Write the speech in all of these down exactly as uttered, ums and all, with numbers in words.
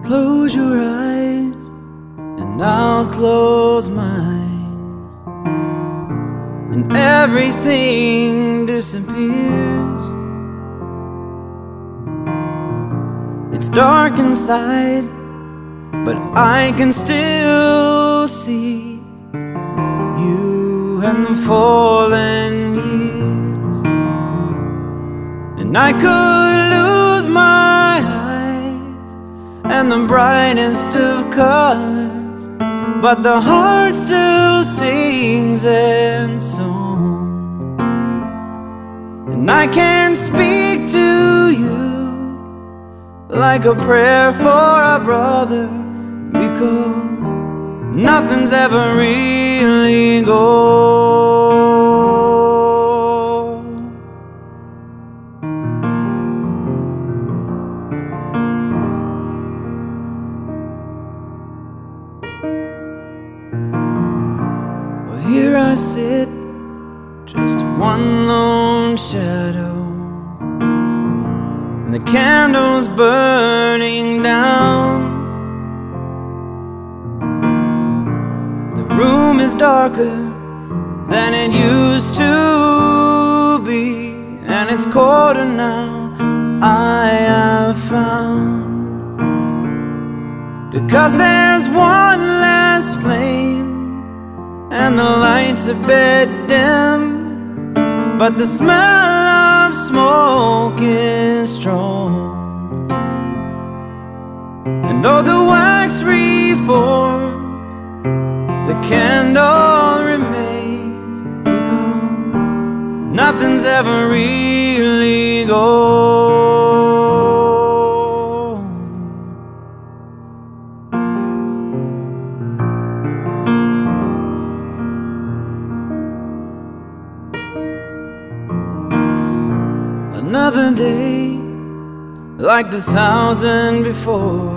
Close your eyes and I'll close mine, and everything disappears. It's dark inside, but I can still see you and the fallen years. And I could lose my eyes and the brightest of colors, but the heart still sings and song. And I can speak to you like a prayer for a brother, because nothing's ever really gone. Well, here I sit, just one lone shadow, and the candle's burning down. The room is darker than it used to be, and it's colder now, I have found. Because there's one less flame and the lights a bit dim, but the smell of smoke is strong. And though the wax reforms, the candle remains, because nothing's ever really gone. Another day, like the thousand before,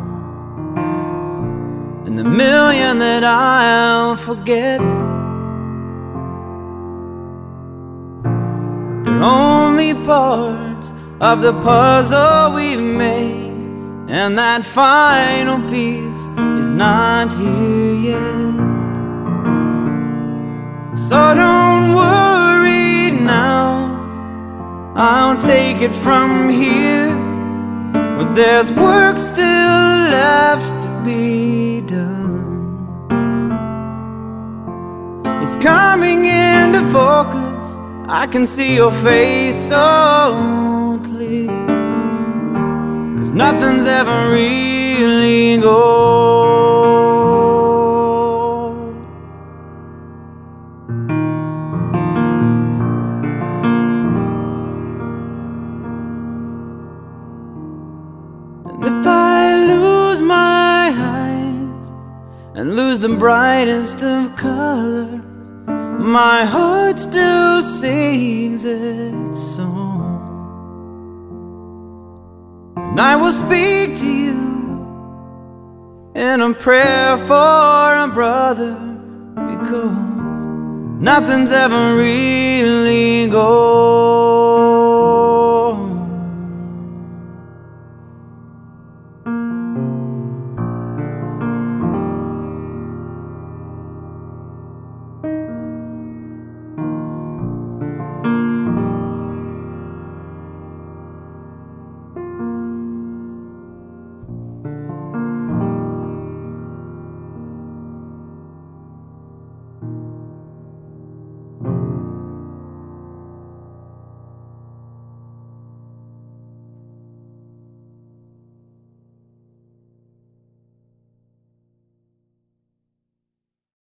and the million that I'll forget. They're only parts of the puzzle we've made, and that final piece is not here yet. So don't worry now, I'll take it from here, but there's work still left to be done. It's coming into focus, I can see your face so clear, 'cause nothing's ever really gone. And if I lose my eyes and lose the brightest of colors, my heart still sings its song. And I will speak to you in a prayer for a brother, because nothing's ever really gone.